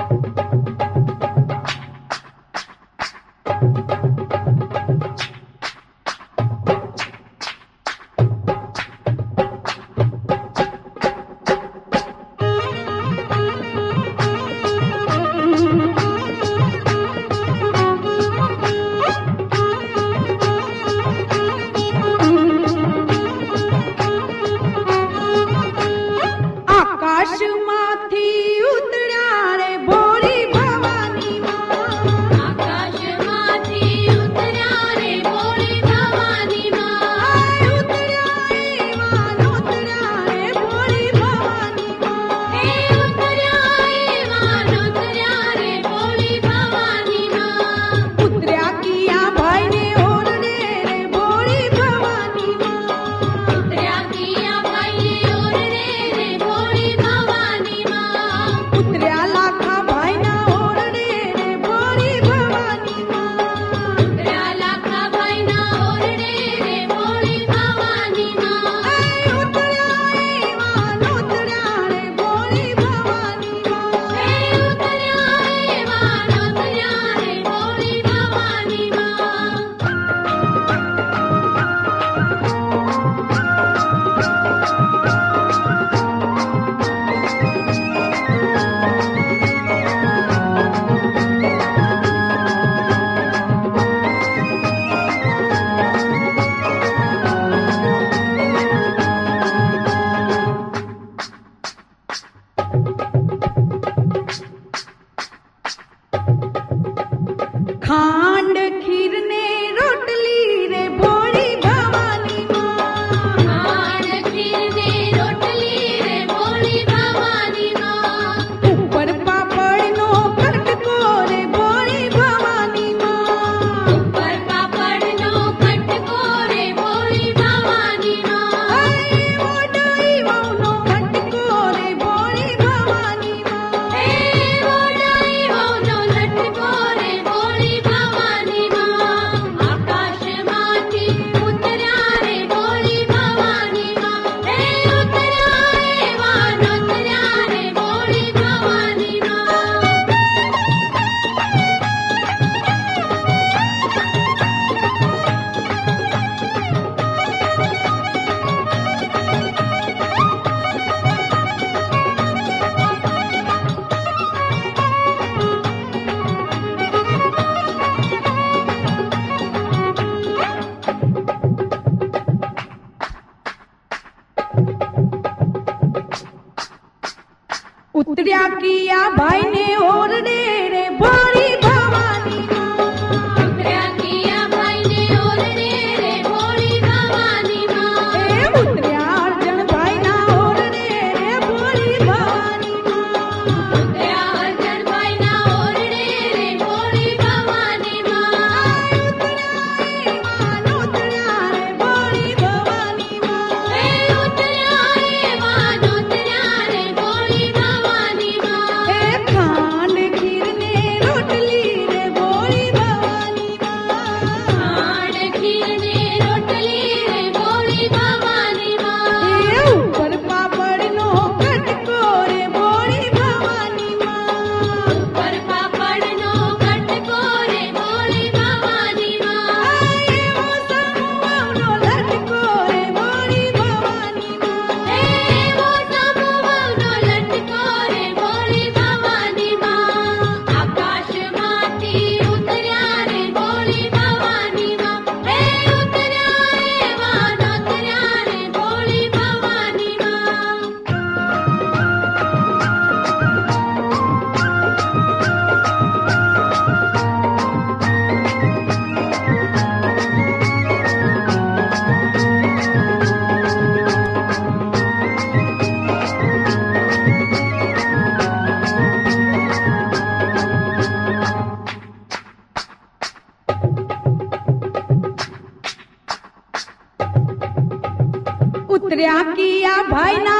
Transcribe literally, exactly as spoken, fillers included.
उतरिया किया भाई ने और रे रे भोली भवानी माँ। उतरिया किया भाई ने और रे रे भोली भवानी माँ। ए उतरिया अर्जन भाई ना और रे रे भोली भवानी माँ। उतरिया अर्जन भाई ना और रे रे भोली भवानी माँ। उतरिया रे भोली भवानी माँ। ए उतरिया रे मान उतरिया रे भोली भवानी माँ। ए खांड खीर ने रोटली रे भोली भवानी माँ। खांड खीर ने रोटली रे भोली भवानी माँ। ए ऊपर पापड़ नो कटको रे भोली भवानी माँ। ऊपर पापड़ नो कटको रे भोली भवानी माँ। ए वो समूहनो लटको रे भोली भवानी माँ। ए वो समूहनो लटको रे भोली भवानी माँ। आकाशमांथी उतर्या रे भोली भवानी माँ। ए उतर्या रे वान उतर्या रे भोली भवानी माँ। उतरिया किया भाई ना